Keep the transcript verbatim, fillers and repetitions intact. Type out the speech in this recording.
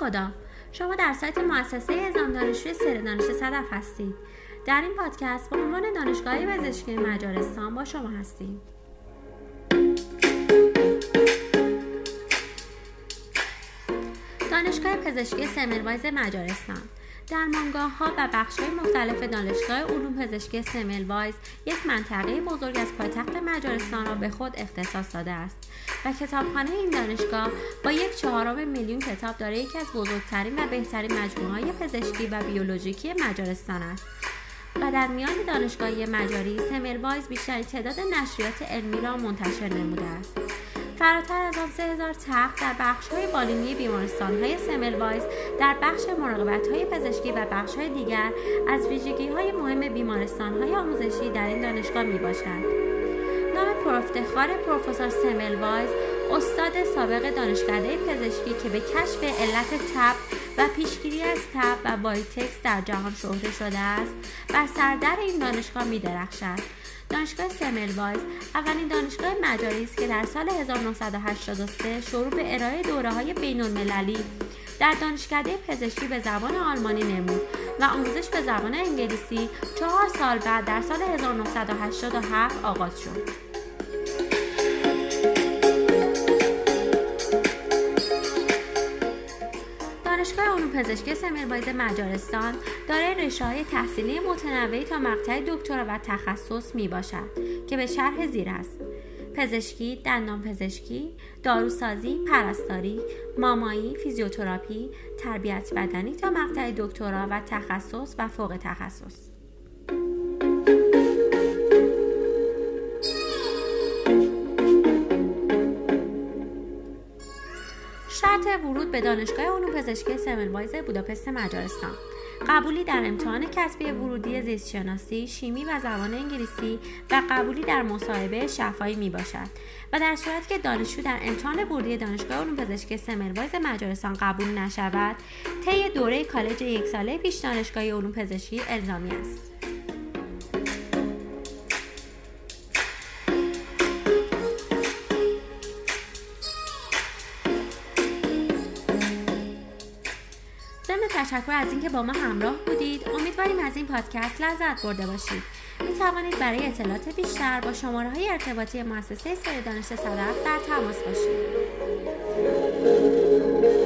خدا، شما در سایت مؤسسه اعزام دانشجوی سری دانش صدف هستید. در این پادکست با عنوان دانشگاه پزشکی مجارستان با شما هستیم. دانشگاه پزشکی سملوایز مجارستان درمانگاه‌ها و بخش‌های مختلف دانشگاه علوم پزشکی سملوایز یک منطقه بزرگ از پایتخت مجارستان را به خود اختصاص داده است و کتابخانه این دانشگاه با یک چهارم میلیون کتاب دارای یکی از بزرگترین و بهترین مجموعه‌های پزشکی و بیولوژیکی مجارستان است و در میان دانشگاهی مجاری سملوایز بیشترین تعداد نشریات علمی را منتشر نموده است. فراتر از آن سه هزار تخت در بخش‌های بالینی بیمارستان‌های سملوایز در بخش مراقبت‌های پزشکی و بخش‌های دیگر از ویژگی‌های مهم بیمارستان‌های آموزشی در این دانشگاه میباشد. نام پرافتخار پروفسور سملوایز، استاد سابق دانشکده پزشکی که به کشف علت تب و پیشگیری از تب و وایتکس در جهان شهره شده است، بر سردر این دانشگاه می‌درخشد. دانشگاه سملوایز اولین دانشگاه مجاری است که در سال هزار و نهصد و هشتاد و سه شروع به ارائه دوره‌های بین‌المللی در دانشکده پزشکی به زبان آلمانی نمود و آموزش به زبان انگلیسی چهار سال بعد در سال هزار و نهصد و هشتاد و هفت آغاز شد. دانشگاه علوم پزشکی سملوایز مجارستان دارای رشته‌های تحصیلی متنوعی تا مقطع دکترا و تخصص میباشد که به شرح زیر است: پزشکی، دندانپزشکی، داروسازی، پرستاری، مامایی، فیزیوتراپی، تربیت بدنی تا مقطع دکترا و تخصص و فوق تخصص. شرط ورود به دانشگاه علوم پزشکی سملوایز بوداپست مجارستان: قبولی در امتحان کسبی ورودی زیستشناسی، شیمی و زبان انگلیسی و قبولی در مصاحبه شفاهی می باشد و در صورتی که دانشجو در امتحان ورودی دانشگاه علوم پزشکی سملوایز مجارستان قبول نشود، طی دوره کالج یک ساله پیش دانشگاه علوم پزشکی الزامی است. تشکر از اینکه با ما همراه بودید. امیدواریم از این پادکست لذت برده باشید. می توانید برای اطلاعات بیشتر با شماره‌های ارتباطی مؤسسه سری دانش صدف در تماس باشید.